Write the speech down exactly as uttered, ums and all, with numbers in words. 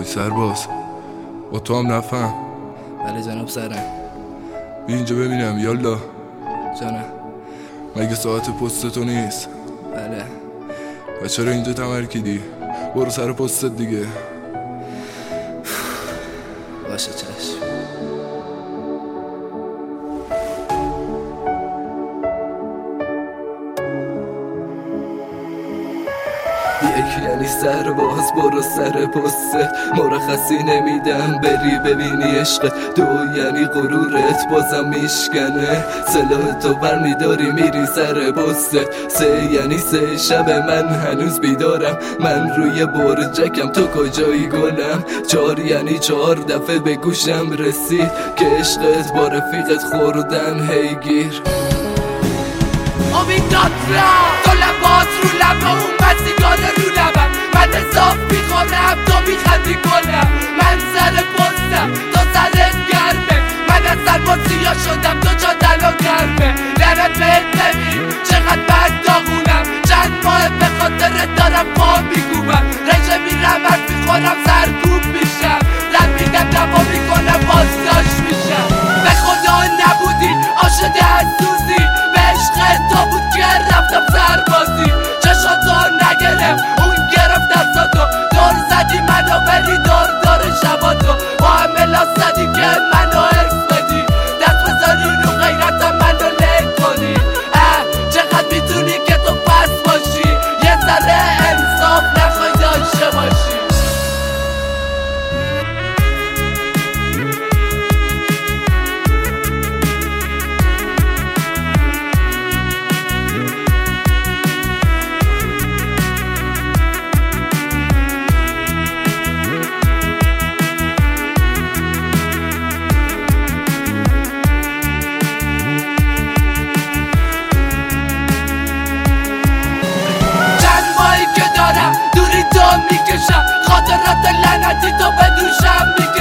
وای سرباز، با تو هم نفهم. بله جناب سرم. بی اینجا ببینم. یالا جانم. مگه ساعت پست تو نیست؟ بله. و چرا اینجا تمرکیدی؟ برو سر پستت دیگه. باشه چشم. یکی یعنی سرباز برو سر پستت، مرخصی نمیدم بری ببینی عشق. دو یعنی غرورت بازم میشکنه، سلاح تو برمیداری میری سر پستت. سه یعنی سه شب من هنوز بیدارم، من روی برجکم تو کجایی گلم. چار یعنی چهار دفعه به گوشم رسید که عشقت با رفیقت خوردن هیگیر. امید داد تو لبات رو لبه اومد سیگار رو لبم، من حساب میخورم تو میخندی کنم. من سر پستم تو سرت گرمه، من از سربازی ها شدم تو جا دلا گرمه. لعنت بهت ببین چقدر من داغونم، چند ماه به خاطرت دارم پا میگوبم. رژه میرم از میخورم سرکوب میشم، رد میدم دوا میکنم بازداش میشم. به خدا نبودی عاشق از سوزی، به عشق تو بود که رفتم سربازی. چشاتو نگرم اون گرفت دستاتو، دور زدی منو ولی دور دور شباتو. با همه لاس زدی که منو حفظ بدی، دست بذاری رو غیرتم منو له کنی. اه چقدر میتونی که تو پس باشی، یه ذره انصاف نخوای داشته باشی. میکشم خاطرات لعنتی تو به دوشم میکشم.